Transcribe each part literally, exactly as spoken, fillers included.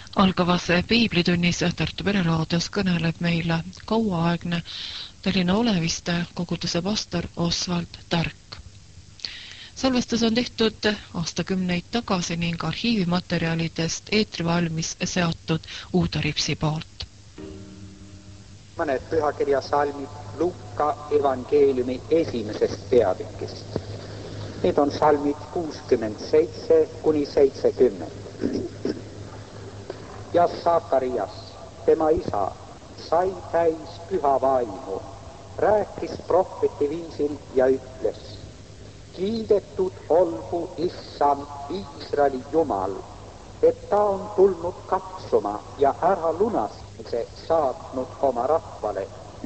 Algavas piiblitunnis Tartu Pereraadios kõneleb meile kauaaegne Tallinna Oleviste koguduse pastor Osvald Tark. Salvestus on tehtud aastakümneid tagasi ning arhiivimaterjalidest eetrivalmis seatud Uude Ripsi poolt. Mõned pühakirja salmid Luuka evangeeliumi esimesest peatükist. Need on salmid kuuskümmend seitse kuni seitsekümmend. Ja Sakarias, tema isa, sai täis püha vaimu, rääkis prohveti viisil ja ütles: kiidetud olgu Issand Iisraeli Jumal, et ta on tulnud katsuma ja ära lunastamise saatnud oma rahvale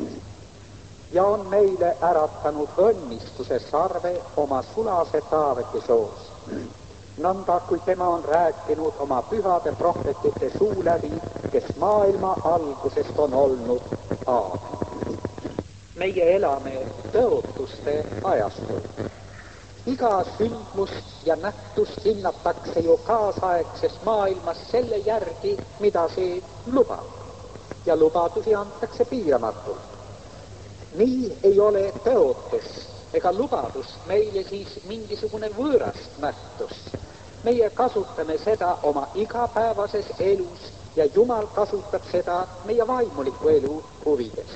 ja on meile äratanud õnnistuse sarve oma sulase Taaveti soos. Nõnda kui tema on rääkinud oma pühade prohvetite suu läbi, kes maailma algusest on olnud Aamen. Meie elame tõotuste ajastul. Iga sündmust ja nähtust hinnatakse ju kaasaegses maailmas selle järgi, mida see lubab. Ja lubadusi antakse piiramatult. Nii ei ole tõotus ega lubadus meile siis mingisugune võõrast nähtus. Meie kasutame seda oma igapäevases elus ja Jumal kasutab seda meie vaimuliku elu huvides.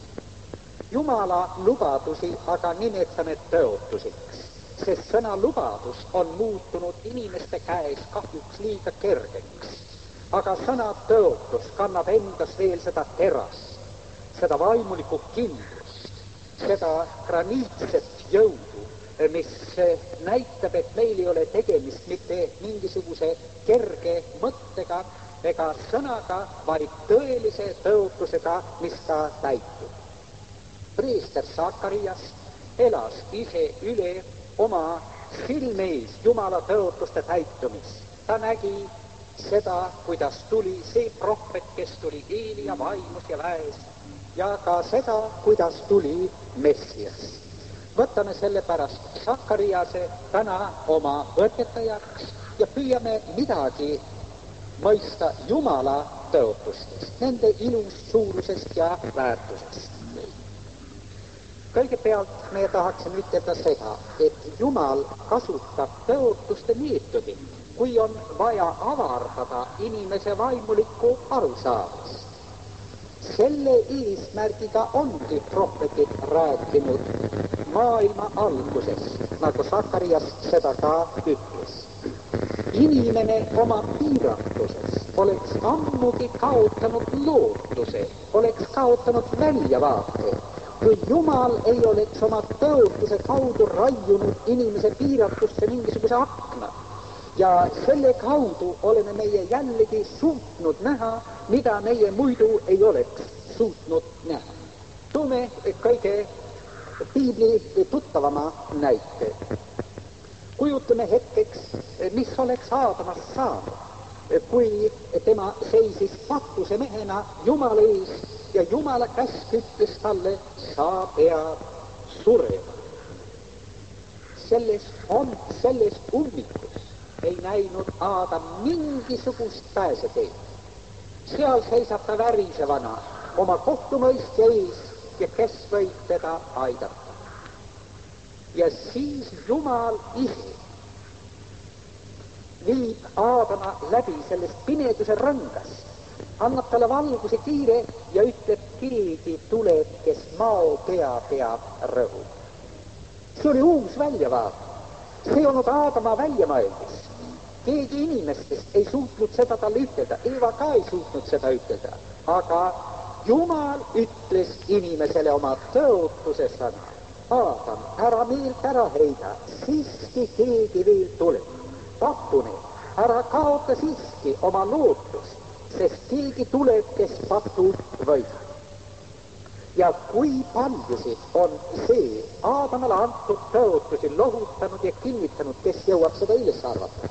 Jumala lubadusi aga nimetame tõotuseks, sest sõna lubadus on muutunud inimeste käes kahjuks liiga kergeks. Aga sõna tõotus kannab endas veel seda terast, seda vaimulikku kindlust, seda graniitset jõudu, mis näitab, et meil ei ole tegemist mitte mingisuguse kerge mõttega ega sõnaga, vaid tõelise tõotusega, mis ta täitub. Preester Sakarias elas ise üle oma silmeis Jumala tõotuste täitumist. Ta nägi seda, kuidas tuli see prohvet, kes tuli Eelia vaimus ja väes, ja ka seda, kuidas tuli Messias. Võtame selle pärast Sakariase täna oma õpetajaks ja püüame midagi mõista Jumala tõotustest, nende ilust, suurusest ja väärtusest. Kõigepealt me tahaksime ütelda seda, et Jumal kasutab tõotuste meetodit, kui on vaja avardada inimese vaimulikku arusaamist. Selle eesmärgiga ongi prohvetid rääkinud maailma algusest, nagu Sakarias seda ka ütles. Inimene oma piiratuses oleks ammugi kaotanud lootuse, oleks kaotanud väljavaate, kui Jumal ei oleks oma tõotuse kaudu raiunud inimese piiratusse mingisuguse akna. Ja selle kaudu oleme meie jällegi suutnud näha, mida meie muidu ei oleks suutnud näha. Toome kõige piibli tuttavama näite. Kujutame hetkeks, mis oleks Aadamast saanud, kui tema seisis patuse mehena Jumala ees ja Jumala käsk ütles talle: sa pead surema. Selles on, selles ummikus ei näinud Aadam mingisugust pääseteed. Seal seisab ta värisevana oma kohtumõistja ees ja kes võib teda aidata. Ja siis Jumal ise viib Aadama läbi sellest pimeduse rõngast, annab talle valguse kiire ja ütleb: keegi tuleb, kes mao pea peab rõhu. See oli uus väljavaat. See ei olnud Aadama väljamõeldis. Keegi inimestest ei suutnud seda talle ütelda, Eva ka ei suutnud seda ütelda, aga Jumal ütles inimesele oma tõotuse sõna: Aadam, ära meelt ära heida, siiski keegi veel tuleb. Papune, ära kaota siiski oma lootust, sest keegi tuleb, kes patu võidab. Ja kui paljusid on see Aadamale antud tõotusi lohutanud ja kinnitanud, kes jõuab seda üles arvata.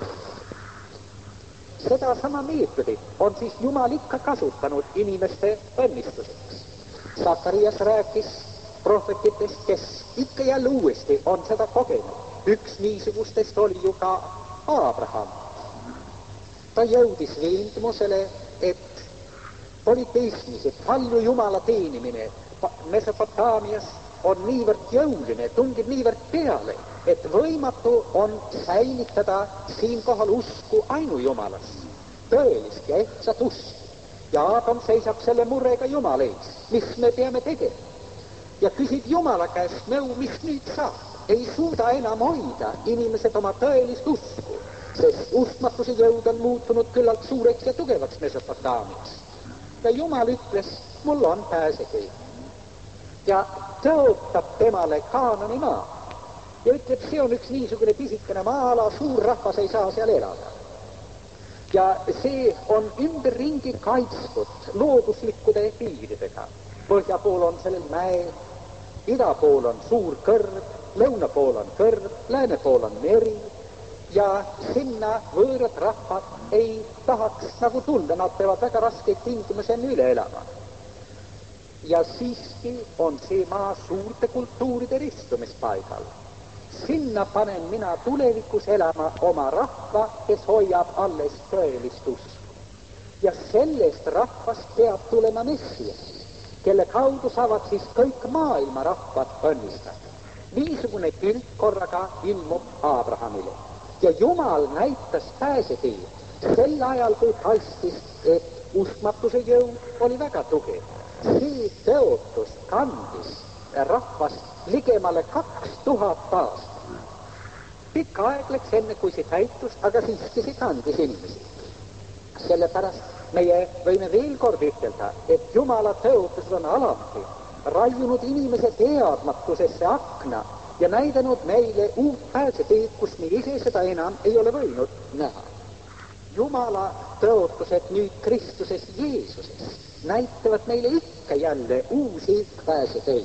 Seda sama meetodit on siis Jumal ikka kasutanud inimeste õnnistuseks. Sakarias rääkis prohvetitest, kes ikka jälle uuesti on seda kogenud. Üks niisugustest oli ju ka Abraham. ta jõudis veendumusele, et politeismis, et palju Jumala teenimine Mesopotaamias on niivõrd jõuline, tungib niivõrd peale, et võimatu on säilitada siinkohal usku ainujumalas, tõelist ja ehtsat usku. Ja Aadam seisab selle murega Jumala ees, mis me peame tegema. Ja küsib Jumala käest nõu, mis nüüd saab. Ei suuda enam hoida inimesed oma tõelist usku, sest uskmatuse jõud on muutunud küllalt suureks ja tugevaks Mesopotaamias. Ja Jumal ütles, mul on pääsetee. Ja tõotab temale Kaanani maa. Ja ütleb, see on üks niisugune pisikene maa-ala, suur rahvas ei saa seal elada. Ja see on ümberringi kaitstud looduslikkude piiridega. Põhja pool on sellel mäe, ida pool on suur kõrv, lõuna pool on kõrv, lääne pool on meri ja sinna võõrad rahvad ei tahaks nagu tulla, nad peavad väga raskeid tingimusi üle elama. Ja siiski on see maa suurte kultuuride ristumispaigal. Sinna panen mina tulevikus elama oma rahva, kes hoiab alles tõelist usku. Ja sellest rahvast peab tulema Messias, kelle kaudu saavad siis kõik maailma rahvad õnnistada. Niisugune pilt korraga ilmub Abrahamile. Ja Jumal näitas pääseteed sel ajal, kui paistis, et uskmatuse jõud oli väga tugev. See tõotus kandis rahvast ligemale kaks tuhat aastat. Pikka aeg läks enne, kui see täitus, aga siiski see kandis inimesi. Sellepärast meie võime veel kord ütelda, et Jumala tõotused on alati raiunud inimese teadmatusesse akna ja näidanud meile uut pääseteed, kus me ise seda enam ei ole võinud näha. Jumala tõotused nüüd Kristuses Jeesuses näitavad meile ikka jälle uusi pääseteid.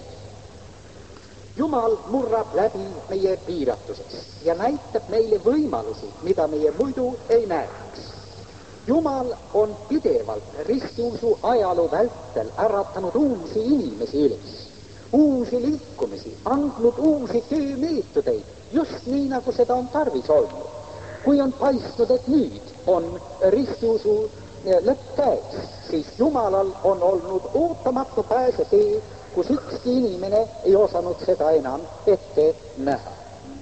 Jumal murrab läbi meie piiratuses ja näitab meile võimalusi, mida meie muidu ei näeks. Jumal on pidevalt ristiusu ajaloo vältel äratanud uusi inimesi üles, uusi liikumisi, andnud uusi töömeetodeid, just nii, nagu seda on tarvis olnud. Kui on paistnud, et nüüd on ristiusu lõpp käes, siis Jumalal on olnud ootamatu pääsetee, kus ükski inimene ei osanud seda enam ette näha.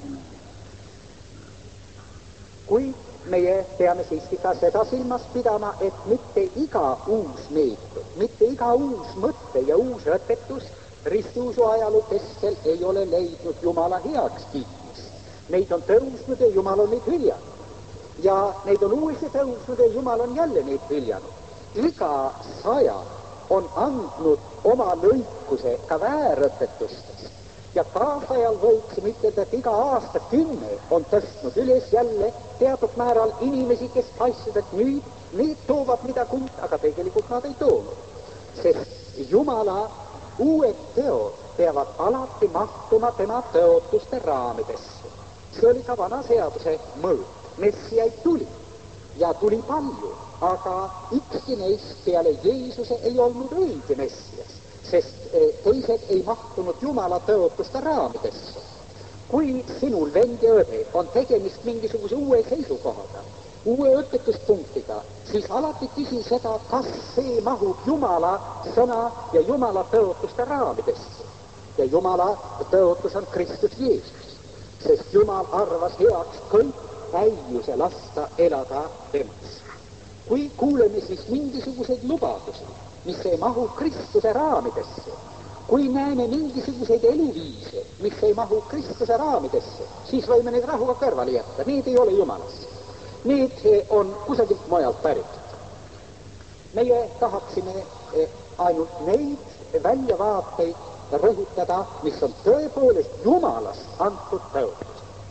Kuid meie peame siiski ka seda silmas pidama, et mitte iga uus meetod, mitte iga uus mõte ja uus õpetus ristiusu ajaloo keskel ei ole leidnud Jumala heaks kiitmist. Neid on tõusnud ja Jumal on neid hüljanud. Ja neid on uuesti tõusnud ja Jumal on jälle neid hüljanud. Iga saja on andnud oma lõikuse ka väärõpetustest. Ja kaasajal võiksime ütelda, et iga aasta kümme on tõstnud üles jälle teatud määral inimesi, kes paistsid, et nüüd need toovad midagi uut, aga tegelikult nad ei toonud. Sest Jumala uued teod peavad alati mahtuma tema tõotuste raamidesse. See oli ka vana seaduse mõõt. Messiaid tuli ja tuli palju, aga ükski neist peale Jeesuse ei olnud õige Messias, sest teised ei mahtunud Jumala tõotuste raamidesse. Kui sinul vend ja õde on tegemist mingisuguse uue seisukohaga, uue õpetuspunktiga, siis alati küsi seda, kas see mahub Jumala sõna ja Jumala tõotuste raamidesse. Ja Jumala tõotus on Kristus Jeesus, sest Jumal arvas heaks kõik täiuse lasta elada temas. Kui kuuleme siis mingisuguseid lubadusi, mis ei mahu Kristuse raamidesse, kui näeme mingisuguseid eluviise, mis ei mahu Kristuse raamidesse, siis võime neid rahuga kõrvale jätta. Need ei ole Jumalast. Need on kusagilt mujalt päritud. Meie tahaksime ainult neid väljavaateid rõhutada, mis on tõepoolest Jumalast antud tõotus.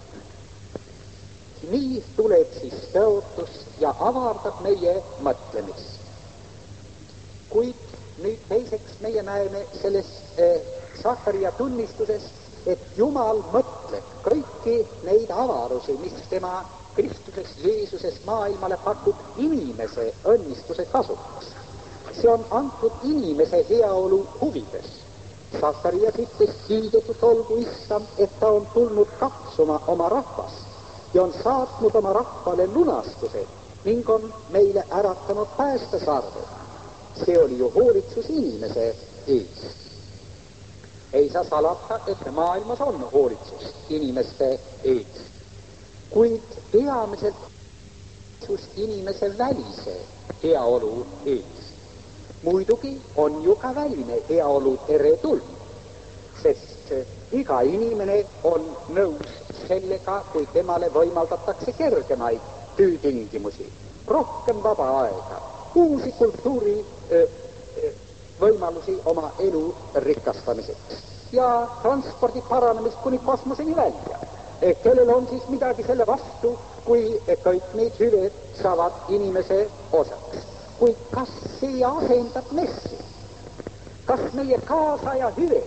Nii tuleb siis tõotus ja avardab meie mõtlemist. Kuid nüüd teiseks meie näeme selles eh, Sakaria tunnistuses, et Jumal mõtleb kõiki neid avarusi, mis tema Kristuses Jeesuses maailmale pakub inimese õnnistuse kasuks. See on antud inimese heaolu huvides. Sakarias ütles, kiidetud olgu Issand, et ta on tulnud katsuma oma rahvast ja on saatnud oma rahvale lunastuse ning on meile äratanud päästesarve. See oli ju hoolitsus inimese eest. Ei saa salata, et maailmas on hoolitsus inimeste eest, kuid peamiselt inimese välise heaolu eest. Muidugi on ju ka väline heaolu teretulnud, sest iga inimene on nõus sellega, kui temale võimaldatakse kergemaid töötingimusi, rohkem vaba aega, uusi kultuuri öö, öö, võimalusi oma elu rikastamiseks ja transpordi paranemist kuni kosmoseni välja. Kellel on siis midagi selle vastu, kui kõik need hüved saavad inimese osaks. Kuid kas see asendab messi? Kas meie kaasaja hüved,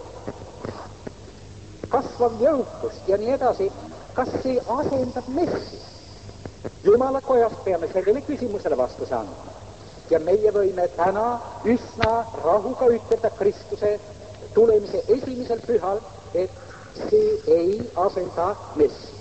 kasvav jõukust ja nii edasi, kas see asendab messi? Jumala kojas peame sellele küsimusele vastuse andma. Ja meie võime täna üsna rahuga ütelda Kristuse tulemise esimesel pühal, et see ei asenda messi.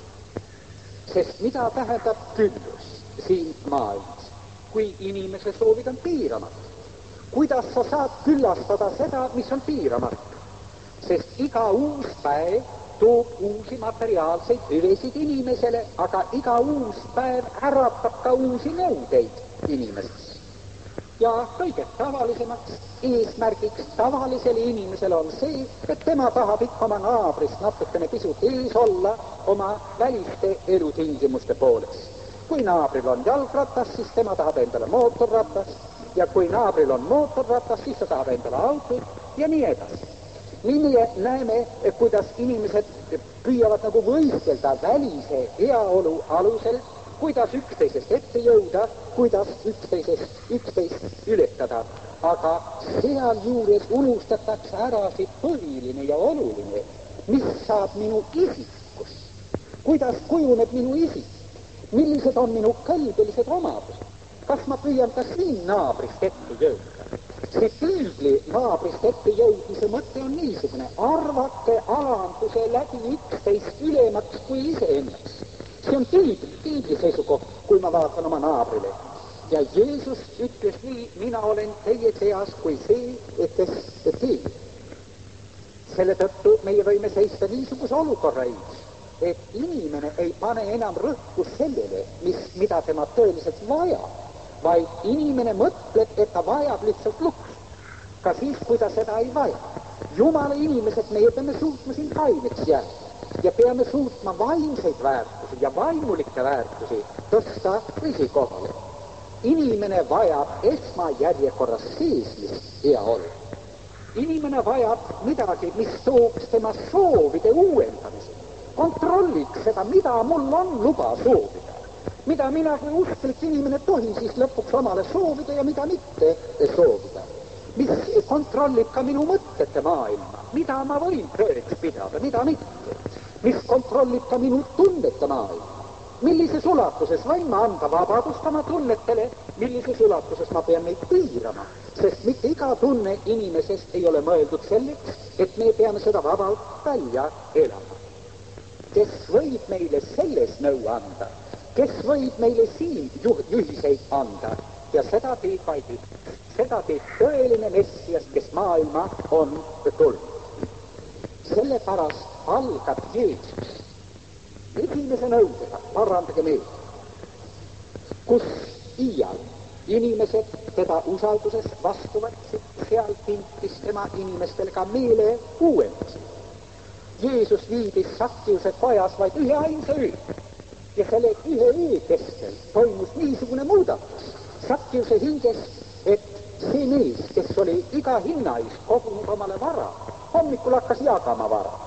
Sest mida tähendab küllus siin maailmas, kui inimese soovid on piiramatu? Kuidas sa saad küllastada seda, mis on piiramatu? Sest iga uus päev toob uusi materiaalseid hüvesid inimesele, aga iga uus päev äratab ka uusi nõudeid inimesest. Ja kõige tavalisemaks eesmärgiks tavalisele inimesele on see, et tema tahab ikka oma naabrist natukene pisut ees olla oma väliste elutingimuste pooles. Kui naabril on jalgratas, siis tema tahab endale mootorratas, ja kui naabril on mootorratas, siis ta tahab endale autot ja nii edasi. Nii näeme, kuidas inimesed püüavad nagu võistelda välise heaolu alusel, kuidas üksteisest ette jõuda, kuidas üksteisest, üksteist ületada. Aga seal juures unustatakse ära see põhiline ja oluline, mis saab minu isikust, kuidas kujuneb minu isik, millised on minu kõlbelised omadused, kas ma püüan ka siin naabrist ette jõuda. See piibli naabrist ette jõudmise mõte on niisugune, arvake alanduse läbi üksteist ülemaks kui iseennaks. See on piibli, piibli seisukoht, kui ma vaatan oma naabrile. Ja Jeesus ütles nii, mina olen teie seas kui see, et kes teeb. Selle tõttu meie võime seista niisuguse olukorra ees, et inimene ei pane enam rõhku sellele, mis, mida tema tõeliselt vajab, vaid inimene mõtleb, et ta vajab lihtsalt luksust, ka siis, kui ta seda ei vaja. Jumala inimesed, meie peame suutma siin kaineks jääda ja peame suutma vaimseid väärtusi ja vaimulikke väärtusi tõsta esikohale. Inimene vajab esmajärjekorras seesmist heaolu. Inimene vajab midagi, mis tooks tema soovide uuendamise. Kontrolliks seda, mida mul on luba soovida. Mida mina kui usklik inimene tohin siis lõpuks omale soovida ja mida mitte soovida. Mis kontrollib ka minu mõtete maailma, mida ma võin tõeks pidada, mida mitte. Mis kontrollib ka minu tunnete maailma. Millises ulatuses võin ma anda vabadust oma tunnetele, millises ulatuses ma pean neid piirama, sest mitte iga tunne inimesest ei ole mõeldud selleks, et me peame seda vabalt välja elama. Kes võib meile selles nõu anda, kes võib meile siin juhiseid anda ja seda teeb vaid üks, seda teeb tõeline Messias, kes maailma on tulnud. Sellepärast algab Jeesus esimese nõudega, parandage meid, kus iial inimesed teda usalduses vastu võtsid, seal pintis tema inimestel ka meele uuendus. Jeesus viibis Sakkiuse kojas vaid ühe ainsa öö ja selle ühe öö kestel toimus niisugune muudatus Sakkiuse hinges, et see mees, kes oli iga hinna eest kogunud omale vara, hommikul hakkas jagama vara.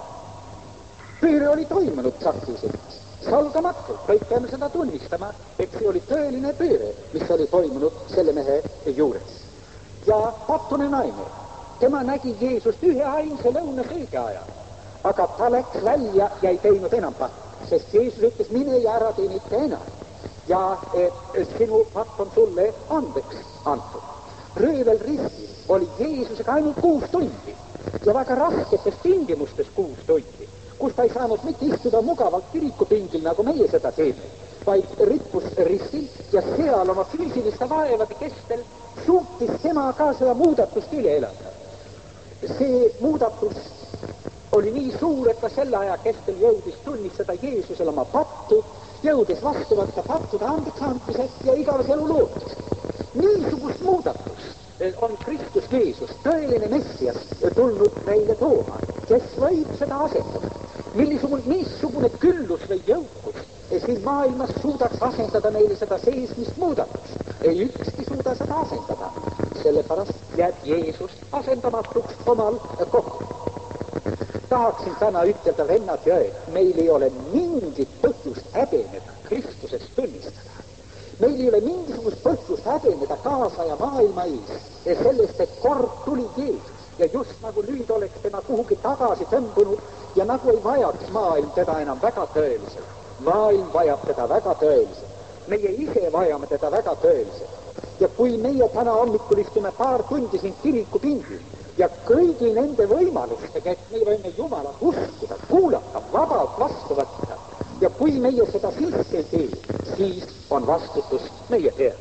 Pööre oli toimunud Sakkiuses, salgamatult, kõik peame seda tunnistama, et see oli tõeline pööre, mis oli toimunud selle mehe juures. Ja pattune naine, tema nägi Jeesust ühe ainsa lõunasöögi ajal, aga ta läks välja ja ei teinud enam pattu, sest Jeesus ütles, mine ja ära tee mitte enam. Ja et sinu patt on sulle andeks antud. Röövel ristil oli Jeesusega ainult kuus tundi ja väga rasketes tingimustes kuus tundi, kus ta ei saanud mitte istuda mugavalt kirikupingil, nagu meie seda teeme, vaid rippus ristil ja seal oma füüsiliste vaevade kestel suutis tema ka seda muudatust üle elada. See muudatus oli nii suur, et ta selle aja kestel jõudis tunnistada Jeesusele oma pattu, jõudis vastu võtta pattude andeksandmise ja igavese elu lootust. Niisugust muudatust on Kristus Jeesus, tõeline Messias, tulnud meile tooma, kes võib seda asendada. Millisugune, niisugune küllus või jõukus siin maailmas suudaks asendada meile seda seesmist muudatust. Ei ükski suuda seda asendada. Sellepärast jääb Jeesus asendamatuks omal kohal. Tahaksin täna ütelda, vennad ja õed, meil ei ole mingit põhjust häbeneda Kristusest tunnistada. Meil ei ole mingisugust põhjust häbeneda kaasaja maailma ees ja sellest, et kord tuli Jeesus ja just nagu nüüd oleks tema kuhugi tagasi tõmbunud ja nagu ei vajaks maailm teda enam väga tõeliselt. Maailm vajab teda väga tõeliselt. Meie ise vajame teda väga tõeliselt. Ja kui meie täna hommikul istume paar tundi siin kirikupingil ja kõigi nende võimalustega, et me võime Jumalat uskuda, kuulata, vabalt vastu võtta, ja kui meie seda siiski ei tee, siis on vastutus meie peal.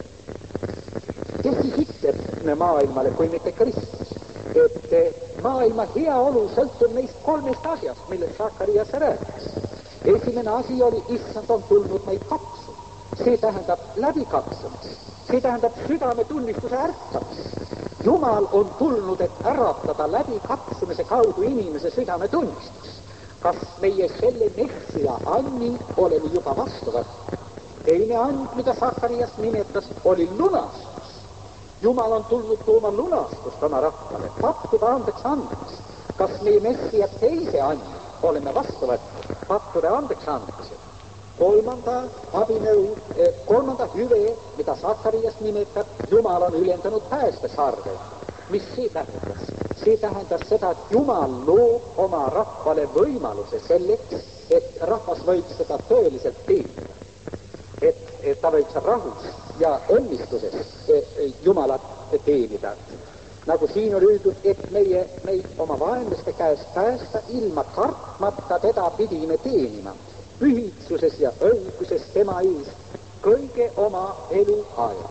Kes siis ütleb maailmale, kui mitte Kristus, et maailma heaolu sõltub neist kolmest asjast, millest Sakarias rääkis. Esimene asi oli, issand on tulnud meid katsuma. See tähendab läbikatsumis. See tähendab südametunnistuse ärkamist. Jumal on tulnud, et äratada läbi katsumise kaudu inimese südametunnistus. Kas meie selle Messia anni oleme juba vastu võtnud? Teine and, mida Sakarias nimetas, oli lunastus. Jumal on tulnud tooma lunastust oma rahvale, pattuda andeks andmist. Kas meie Messia teise anni oleme vastu võtnud, pattuda andeks andmisel? Kolmanda abinõu, kolmanda hüve, mida Sakarias nimetab, Jumal on ülendanud päästesarve. Mis see tähendas? See tähendas seda, et Jumal loob oma rahvale võimaluse selleks, et rahvas võiks seda tõeliselt teenida. Et, et ta võiks rahus ja õnnistuses Jumalat teenida. Nagu siin on öeldud, et meie meid oma vaenlaste käest päästa, ilma kartmata teda pidime teenima. Pühitsuses ja õiguses tema ees kõige oma elu ajal.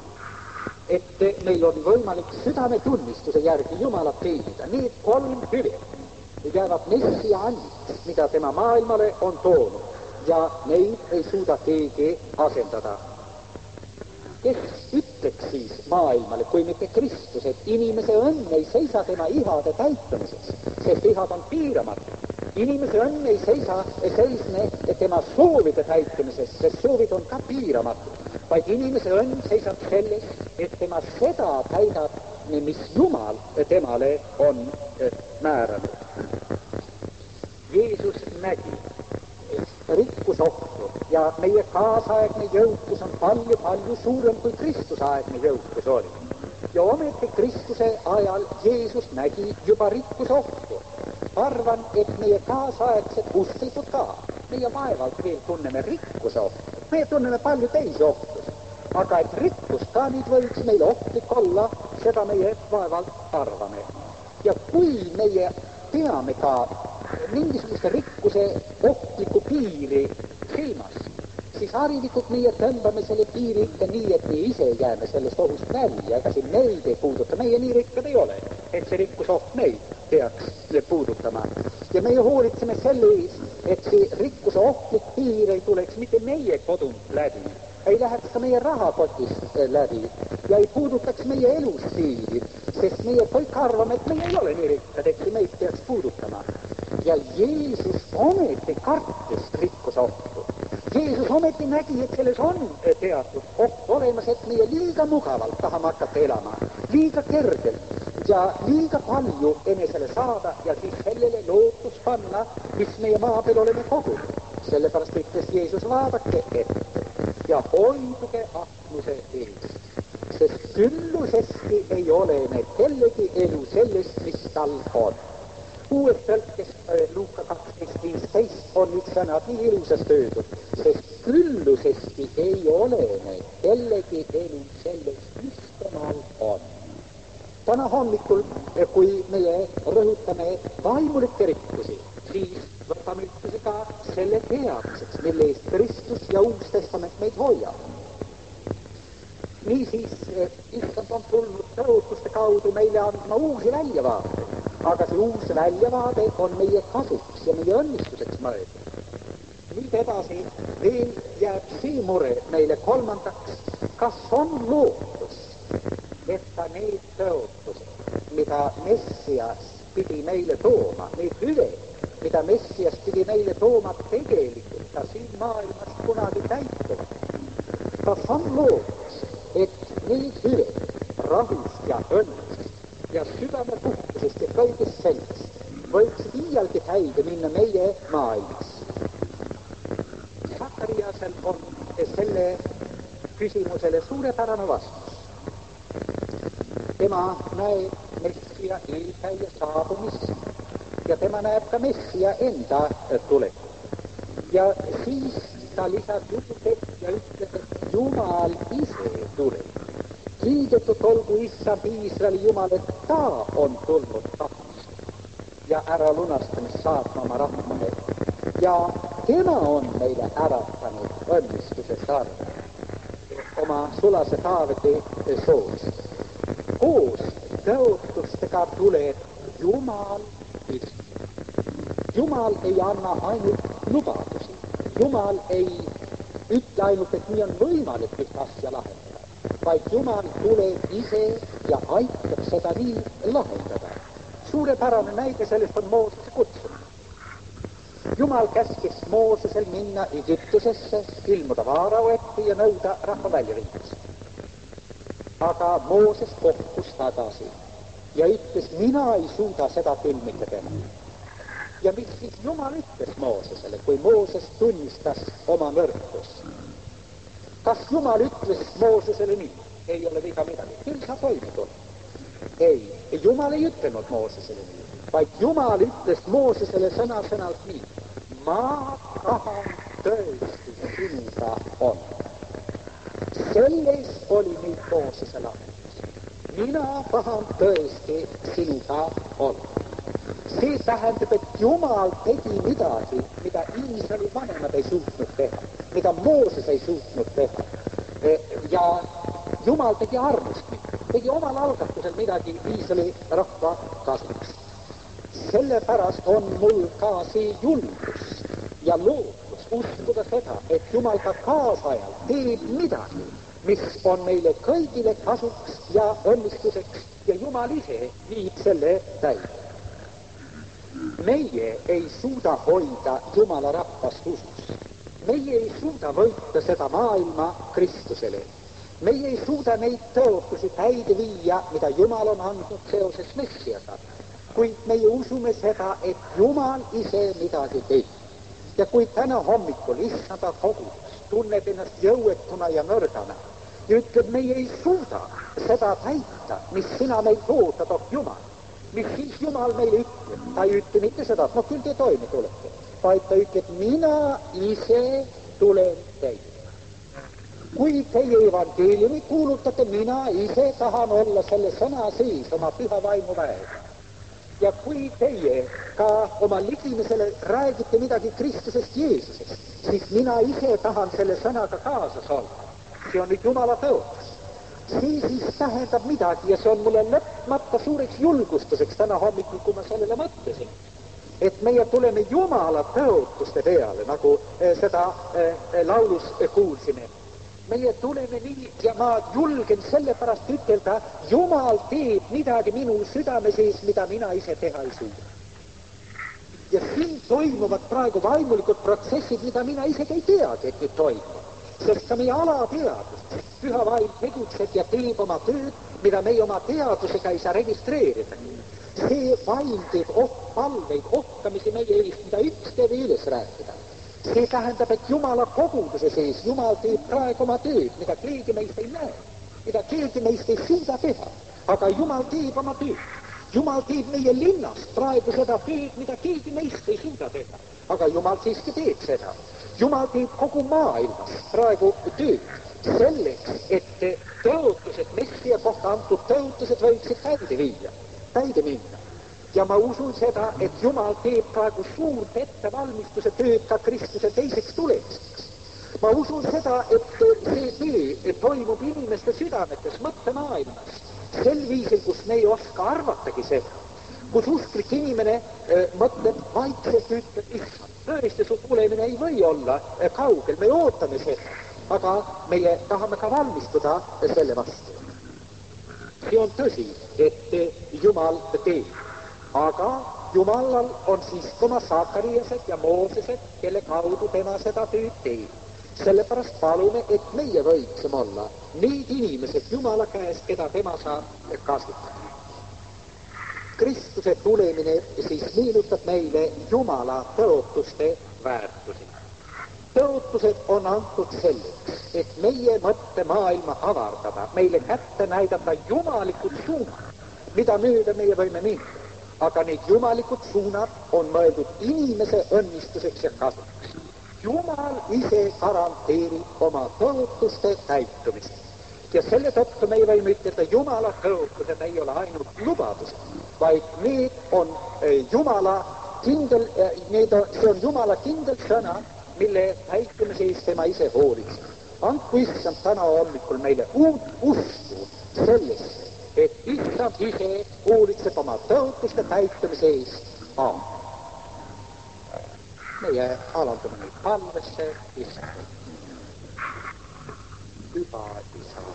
Et meil on võimalik südametunnistuse järgi Jumalat teenida. Need kolm hüve jäävad Messia andid, mida tema maailmale on toonud, ja neid ei suuda keegi asendada. Kes ütleks siis maailmale, kui mitte Kristus, et inimese õnn ei seisa tema ihade täitumises, sest ihad on piiramatu. Inimese õnn ei seisa, seisne tema soovide täitumises, sest soovid on ka piiramatud, vaid inimese õnn seisab selles, et tema seda täidab, mis Jumal temale on määranud. Jeesus nägi rikkusohtu ja meie kaasaegne jõukus on palju-palju suurem kui Kristusaegne jõukus oli. Ja ometi Kristuse ajal Jeesus nägi juba rikkusohtu. Arvan, et meie kaasaegsed usklikud ka. Meie vaevalt veel tunneme rikkuse ohtu. Meie tunneme palju teisi ohtusid. Aga et rikkust ka nüüd võiks meil ohtlik olla, seda meie vaevalt arvame. Ja kui meie peame ka mingisuguse rikkuse ohtliku piiri silmas, siis harilikult meie tõmbame selle piiri ikka nii, et me ise jääme sellest ohust välja, ega siin meid ei puuduta, meie nii rikkad ei ole, et see rikkusoht meid peaks puudutama. Ja meie hoolitseme selle ees, et see rikkuse ohtlik piir ei tuleks mitte meie kodunt läbi, ei läheks ka meie rahakotist läbi ja ei puudutaks meie elustiili, sest meie kõik arvame, et meie ei ole nii rikkad, et see meid peaks puudutama. Ja Jeesus ometi kartis rikkusohtu. Jeesus ometi nägi, et selles on teatud oht olemas, et meie liiga mugavalt tahame hakata elama, liiga kergelt ja liiga palju enesele saada ja siis sellele lootus panna, mis meie maa peal oleme kogunud. Sellepärast ütles Jeesus, vaadake ette ja hoiduge ahnuse eest, sest küllusesti ei ole me kellegi elu sellest, mis tal on. Uues tõlkes Luuka kaksteist viisteist on nüüd sõnad nii ilusast öeldud, sest küllusesti ei ole me kellegi elu sellest, mis temal on. Täna hommikul, kui meie rõhutame vaimulikke rikkusi, siis võtame üldse ka selle teadmiseks, mille eest Kristus ja uus niisiis issand on tulnud tõotuste kaudu meile andma uusi väljavaateid, aga see uus väljavaade on meie kasuks ja meie õnnistuseks mõeldud. Nüüd edasi veel jääb see mure meile kolmandaks, kas on lootus, et ka need tõotused, mida Messias pidi meile tooma, need hüved, mida Messias pidi meile tooma, tegelikult ka siin maailmas kunagi täituvad. Kas on lootus, et need hüved rahust ja õnnest ja südame puhkusest ja kõigest sellest võiksid iialgi täide minna meie maailmas? Sakariasel on selle küsimusele suurepärane vastus. Tema näeb Messia eelkäija saabumist ja tema näeb ka Messia enda tulekut. Ja siis ta lisab juurde ja ütleb, et Jumal ise tuleb. Kiidetud olgu issand Iisraeli Jumal, et ta on tulnud tahtmist ja ära lunastamist saatma oma rahvale. Ja tema on meile äratanud õnnistuse sarve oma sulase Taaveti soost. Koos tõotustega tuleb Jumal ise. Jumal ei anna ainult lubadusi. Jumal ei ütle ainult, et nii on võimalik üht asja lahendada, vaid Jumal tuleb ise ja aitab seda nii lahendada. Suurepärane näide sellest on Moosese kutsumine. Jumal käskis Moosesel minna Egiptusesse, ilmuda Vaarao ette ja nõuda rahva väljaviimist. Aga Mooses kohkus tagasi ja ütles, mina ei suuda seda küll mitte teha. Ja mis siis Jumal ütles Moosesele, kui Mooses tunnistas oma nõrkust? Kas Jumal ütles Moosesele nii? Ei ole viga midagi, küll sa toime tule. Ei, Jumal ei ütlenud Moosesele nii, vaid Jumal ütles Moosesele sõna-sõnalt nii. Ma tahan tõesti sinuga olla. Selles oli nüüd Moosese lahendus. Mina tahan tõesti sinuga olla. See tähendab, et Jumal tegi midagi, mida Iisraeli vanemad ei suutnud teha, mida Mooses ei suutnud teha. Ja Jumal tegi armust, tegi omal algatusel midagi Iisraeli rahva kasuks. Sellepärast on mul ka see julgus ja lootus uskuda seda, et Jumal ka kaasajal teeb midagi, mis on meile kõigile kasuks ja õnnistuseks ja Jumal ise viib selle täide. Meie ei suuda hoida Jumala rahvast usus. Meie ei suuda võita seda maailma Kristusele. Meie ei suuda neid tõotusi täide viia, mida Jumal on andnud seoses Messiaga. Kuid meie usume seda, et Jumal ise midagi teeb. Ja kui täna hommikul issanda kogudus tunneb ennast jõuetuna ja nõrgana ja ütleb, meie ei suuda seda täita, mis sina meid ootad, oh Jumal, mis siis Jumal meile ütleb? Ta ei ütle mitte seda, et noh, küll te toime tulete, vaid ta ütleb, mina ise tulen teile. Kui teie evangeeliumi kuulutate, mina ise tahan olla selle sõna sees oma püha vaimu väega. Ja kui teie ka oma ligimisele räägite midagi Kristusest Jeesusest, siis mina ise tahan selle sõnaga kaasas olla. See on nüüd Jumala tõotus. See siis tähendab midagi ja see on mulle lõpmata suureks julgustuseks täna hommikul, kui ma sellele mõtlesin. Et meie tuleme Jumala tõotuste peale, nagu seda laulus kuulsime. Meie tuleme nii ja ma julgen sellepärast ütelda, Jumal teeb midagi minu südame sees, mida mina ise teha ei suuda. Ja siin toimuvad praegu vaimulikud protsessid, mida mina isegi ei teagi, et nüüd toimub. Sest ka meie alateadus, püha vaim tegutseb ja teeb oma tööd, mida meie oma teadusega ei saa registreerida. See vaim teeb oht palveid, ohkamisi meie eest, mida üks teeb üles rääkida. See tähendab, et Jumala koguduse sees Jumal teeb praegu oma tööd, mida keegi meist ei näe, mida keegi meist ei suuda teha, aga Jumal teeb oma tööd. Jumal teeb meie linnast praegu seda tööd, mida keegi meist ei suuda teha, aga Jumal siiski teeb seda. Jumal teeb kogu maailmas praegu tööd selleks, et tõotused, Messia kohta antud tõotused võiksid täide viia, täide minna. Ja ma usun seda, et Jumal teeb praegu suurt ettevalmistuse tööd ka Kristuse teiseks tulemiseks. ma usun seda, et see töö toimub inimeste südametes, mõttemaailmas, sel viisil, kus me ei oska arvatagi seda, kus usklik inimene äh, mõtleb vaikselt, ütleb, issand, tõesti, su tulemine ei või olla äh, kaugel, me ootame seda, aga meie tahame ka valmistuda selle vastu. See on tõsi, et Jumal teeb, aga Jumalal on siiski oma Sakariased ja Moosesed, kelle kaudu tema seda tööd teeb. Sellepärast palume, et meie võiksime olla need inimesed Jumala käest, keda tema saab kasutada. Kristuse tulemine siis meenutab meile Jumala tõotuste väärtusi. Tõotused on antud selleks, et meie mõttemaailma avardada, meile kätte näidata jumalikud suunad, mida mööda meie võime minna. Aga need jumalikud suunad on mõeldud inimese õnnistuseks ja kasuks. Jumal ise garanteerib oma tõotuste täitumist. Ja selle tõttu me võime ütelda, Jumala tõotused ei ole ainult lubadused, vaid need on Jumala kindel, need on, see on Jumala kindel sõna, mille täitumise eest tema ise hoolitseb. Andku issand täna hommikul meile uut usku sellesse, et issand ise hoolitseb oma tõotuste täitumise eest. Aamen. Meie alandame neid palvesse, issand. Hüva isa.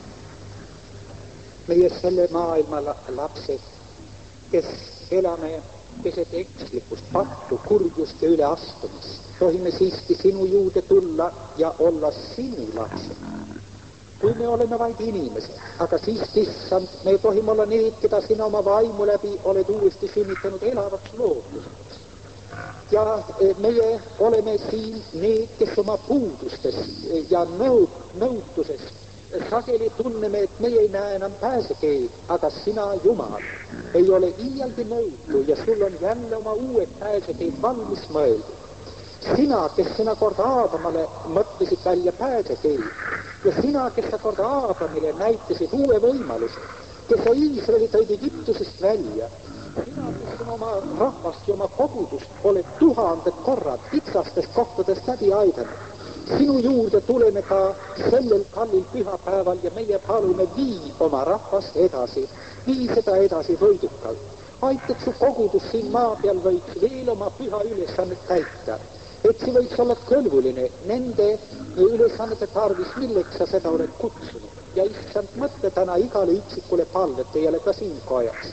Meie selle maailma lapsed, kes elame keset ekslikust, pattu, kurjust ja üleastumist, tohime siiski sinu juurde tulla ja olla sinu lapsed. Kui me oleme vaid inimesed, aga siiski issand, me tohime olla need, keda sina oma vaimu läbi oled uuesti sünnitanud elavaks lootuseks. Ja meie oleme siin need, kes oma puudustes ja nõud, nõutusest sageli tunneme, et meie ei näe enam pääsekeed, aga sina, Jumal, ei ole iialgi nõutu ja sul on jälle oma uued pääsekeed valmis mõeldud. Sina, kes sina kord Aadamale mõtlesid välja pääsekeed ja sina, kes sa kord Aadamile näitasid uue võimaluse, kes sa Iisraeli tõid Egiptusest välja, sina, kes sina oma rahvast ja oma kogudust oled tuhanded korrad kitsastest kohtadest läbi aidanud. Sinu juurde tuleme ka sellel kallil pühapäeval ja meie palume vii oma rahvast edasi, vii seda edasi võidukalt. Aitab su kogudus siin maa peal võiks veel oma püha ülesannet täita, et see võiks olla kõlvuline nende ülesannete tarvis, milleks sa seda oled kutsunud. Ja issand, mõtle täna igale üksikule palvetejale ka siin kojas.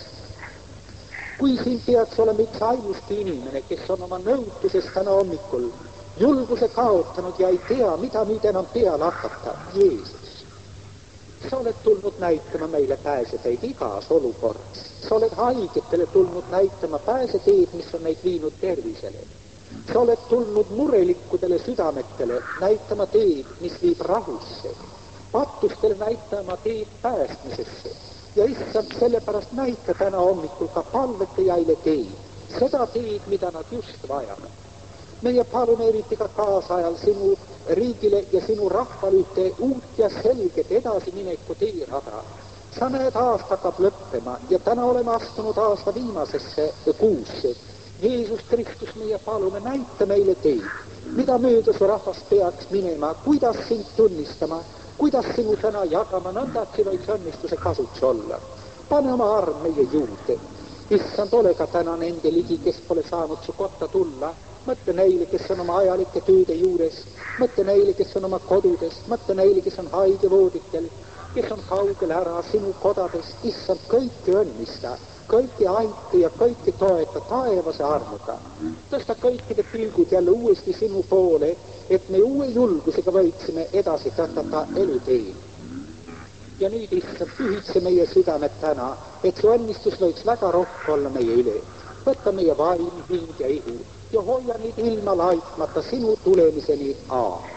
Kui siin peaks olema üks ainusti inimene, kes on oma nõutuses täna hommikul julguse kaotanud ja ei tea, mida nüüd enam peale hakata, Jeesus. Sa oled tulnud näitama meile pääseteid igas olukorras. Sa oled haigetele tulnud näitama pääseteid, mis on neid viinud tervisele. Sa oled tulnud murelikkudele südametele näitama teed, mis viib rahusse. Patustele näitama teed päästmisesse. Ja issand, sellepärast näita täna hommikul ka palvetajaile teed. Seda teed, mida nad just vajavad. Meie palume eriti ka kaasajal sinu riigile ja sinu rahvale ühte uut ja selget edasimineku teerada. Sa näed, aasta hakkab lõppema ja täna oleme astunud aasta viimasesse kuusse. Jeesus Kristus, meie palume, näita meile teid, mida mööda su rahvas peaks minema, kuidas sind tunnistama, kuidas sinu sõna jagama, nõnda, et see võiks õnnistuse kasuks olla. Pane oma arm meie juurde. Issand, ole ka täna nende ligi, kes pole saanud su kotta tulla. Mõtle neile, kes on oma ajalike tööde juures, mõtle neile, kes on oma kodudes, mõtle neile, kes on haigevooditel, kes on kaugel ära sinu kodadest. Issand, kõiki õnnista, kõiki aita ja kõiki toeta taevase armuga. Tõsta kõikide pilgud jälle uuesti sinu poole, et me uue julgusega võiksime edasi tõtata eluteel. Ja nüüd, issand, pühitse meie südamed täna, et su õnnistus võiks väga rohkem olla meie üle. Võtta meie vaim, hing ja ihu ja hoia neid ilma laitmata sinu tulemiseni. Aamen.